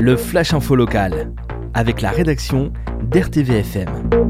Le Flash Info Local, avec la rédaction d'RTVFM.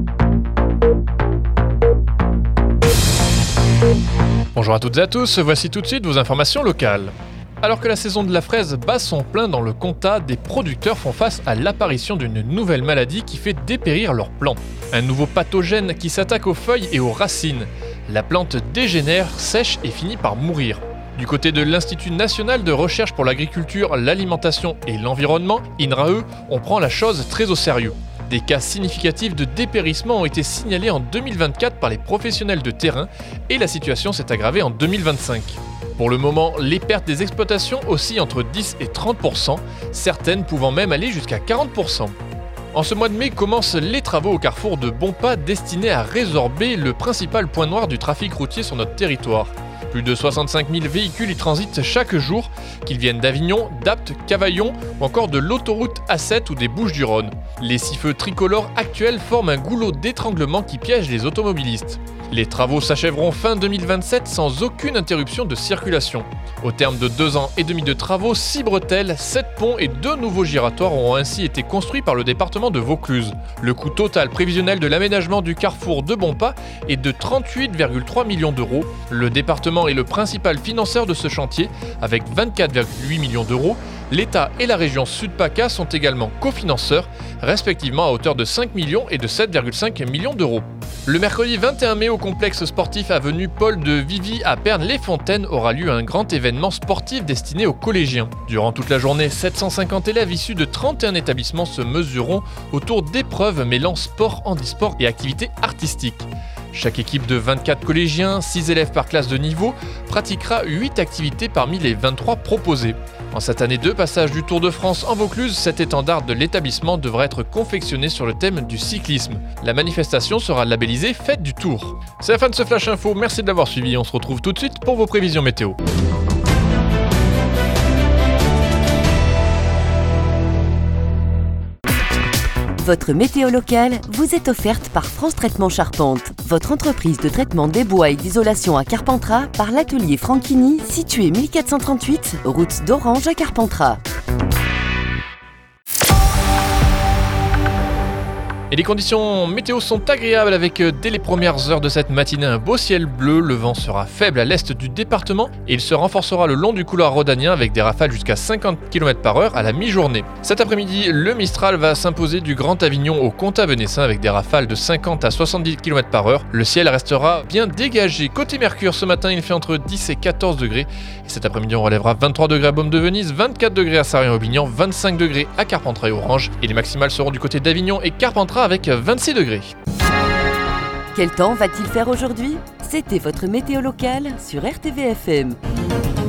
Bonjour à toutes et à tous, voici tout de suite vos informations locales. Alors que la saison de la fraise bat son plein dans le Comtat, des producteurs font face à l'apparition d'une nouvelle maladie qui fait dépérir leurs plants. Un nouveau pathogène qui s'attaque aux feuilles et aux racines. La plante dégénère, sèche et finit par mourir. Du côté de l'Institut national de recherche pour l'agriculture, l'alimentation et l'environnement, INRAE, on prend la chose très au sérieux. Des cas significatifs de dépérissement ont été signalés en 2024 par les professionnels de terrain et la situation s'est aggravée en 2025. Pour le moment, les pertes des exploitations oscillent entre 10 et 30%, certaines pouvant même aller jusqu'à 40%. En ce mois de mai commencent les travaux au carrefour de Bompas destinés à résorber le principal point noir du trafic routier sur notre territoire. Plus de 65 000 véhicules y transitent chaque jour, qu'ils viennent d'Avignon, d'Apt, Cavaillon ou encore de l'autoroute A7 ou des Bouches-du-Rhône. Les 6 feux tricolores actuels forment un goulot d'étranglement qui piège les automobilistes. Les travaux s'achèveront fin 2027 sans aucune interruption de circulation. Au terme de 2 ans et demi de travaux, 6 bretelles, 7 ponts et 2 nouveaux giratoires auront ainsi été construits par le département de Vaucluse. Le coût total prévisionnel de l'aménagement du carrefour de Bompas est de 38,3 millions d'euros. Le département est le principal financeur de ce chantier avec 24,8 millions d'euros. L'État et la région Sud-PACA sont également cofinanceurs, respectivement à hauteur de 5 millions et de 7,5 millions d'euros. Le mercredi 21 mai au complexe sportif avenue Paul de Vivy à Pernes-les-Fontaines aura lieu un grand événement sportif destiné aux collégiens. Durant toute la journée, 750 élèves issus de 31 établissements se mesureront autour d'épreuves mêlant sport, handisport et activités artistiques. Chaque équipe de 24 collégiens, 6 élèves par classe de niveau, pratiquera 8 activités parmi les 23 proposées. En cette année de passage du Tour de France en Vaucluse, cet étendard de l'établissement devra être confectionné sur le thème du cyclisme. La manifestation sera labellisée Fête du Tour. C'est la fin de ce Flash Info, merci de l'avoir suivi, on se retrouve tout de suite pour vos prévisions météo. Votre météo locale vous est offerte par France Traitement Charpente, votre entreprise de traitement des bois et d'isolation à Carpentras par l'atelier Franchini, situé 1438, route d'Orange à Carpentras. Et les conditions météo sont agréables avec dès les premières heures de cette matinée un beau ciel bleu, le vent sera faible à l'est du département et il se renforcera le long du couloir rhodanien avec des rafales jusqu'à 50 km/h à la mi-journée. Cet après-midi, le Mistral va s'imposer du Grand Avignon au Comtat venessin avec des rafales de 50 à 70 km/h. Le ciel restera bien dégagé. Côté Mercure, ce matin il fait entre 10 et 14 degrés et cet après-midi on relèvera 23 degrés à Baume de Venise, 24 degrés à Sarriens-Aubignan, 25 degrés à Carpentras et Orange et les maximales seront du côté d'Avignon et Carpentras avec 26 degrés. Quel temps va-t-il faire aujourd'hui ? C'était votre météo locale sur RTVFM.